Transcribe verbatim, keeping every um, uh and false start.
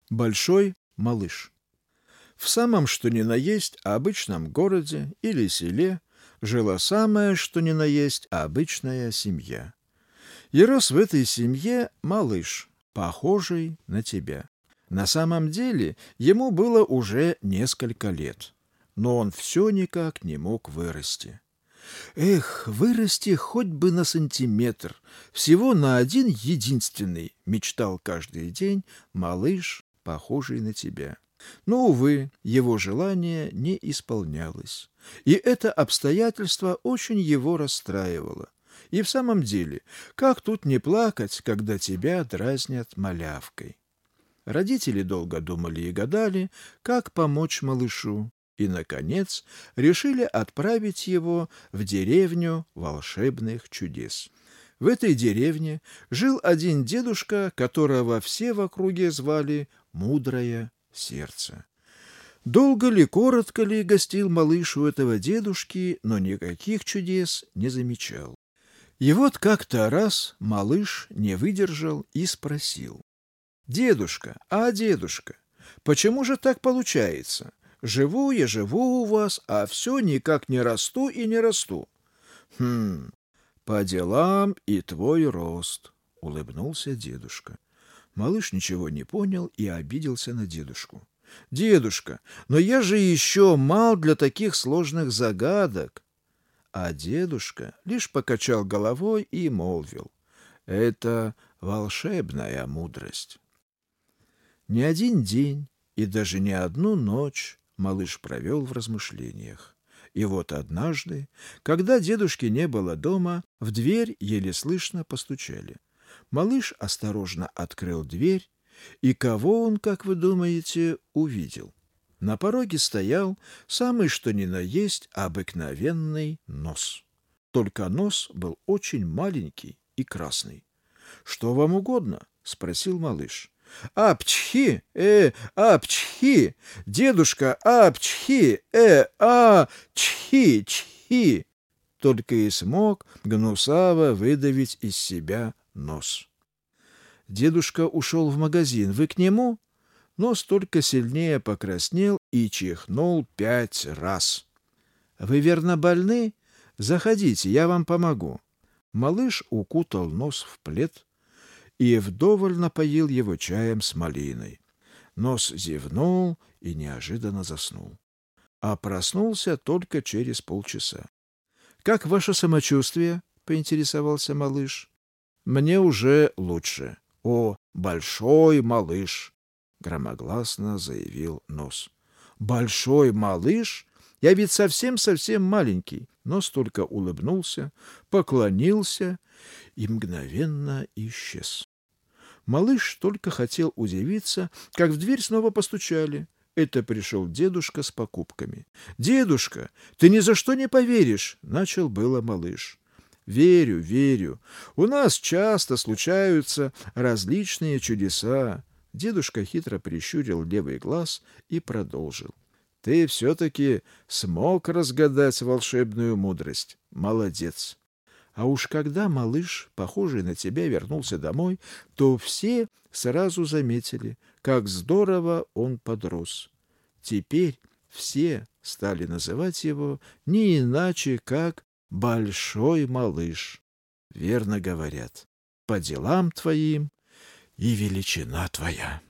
Большой малыш. В самом что ни на есть обычном городе или селе жила самая что ни на есть обычная семья. И рос в этой семье малыш, похожий на тебя. На самом деле ему было уже несколько лет, но он все никак не мог вырасти. Эх, вырасти хоть бы на сантиметр, всего на один единственный, мечтал каждый день малыш, похожий на тебя. Но, увы, его желание не исполнялось, и это обстоятельство очень его расстраивало. И в самом деле, как тут не плакать, когда тебя дразнят малявкой? Родители долго думали и гадали, как помочь малышу, и, наконец, решили отправить его в деревню волшебных чудес. В этой деревне жил один дедушка, которого все в округе звали Мудрое Сердце. Долго ли, коротко ли гостил малыш у этого дедушки, но никаких чудес не замечал. И вот как-то раз малыш не выдержал и спросил: «Дедушка, а дедушка, почему же так получается? Живу я, живу у вас, а все никак не расту и не расту». «Хм, по делам и твой рост», — улыбнулся дедушка. Малыш ничего не понял и обиделся на дедушку. «Дедушка, но я же еще мал для таких сложных загадок». А дедушка лишь покачал головой и молвил: «Это волшебная мудрость». Не один день и даже не одну ночь малыш провел в размышлениях. И вот однажды, когда дедушки не было дома, в дверь еле слышно постучали. Малыш осторожно открыл дверь, и кого он, как вы думаете, увидел? На пороге стоял самый что ни на есть обыкновенный нос. Только нос был очень маленький и красный. «Что вам угодно?» — спросил малыш. «Апчхи! Э, апчхи! Дедушка, апчхи! Э, а, чхи, чхи!» Только и смог гнусаво выдавить из себя нос. Дедушка ушел в магазин. Вы к нему? Нос только сильнее покраснел и чихнул пять раз. «Вы верно больны? Заходите, я вам помогу». Малыш укутал нос в плед и вдоволь напоил его чаем с малиной. Нос зевнул и неожиданно заснул. А проснулся только через полчаса. «Как ваше самочувствие?» — поинтересовался малыш. «Мне уже лучше». «О, большой малыш!» — громогласно заявил нос. «Большой малыш? Я ведь совсем-совсем маленький». Нос только улыбнулся, поклонился и мгновенно исчез. Малыш только хотел удивиться, как в дверь снова постучали. Это пришел дедушка с покупками. «Дедушка, ты ни за что не поверишь!» — начал было малыш. «Верю, верю. У нас часто случаются различные чудеса». Дедушка хитро прищурил левый глаз и продолжил. «Ты все-таки смог разгадать волшебную мудрость. Молодец». А уж когда малыш, похожий на тебя, вернулся домой, то все сразу заметили, как здорово он подрос. Теперь все стали называть его не иначе, как «большой малыш». Верно говорят: по делам твоим и величина твоя.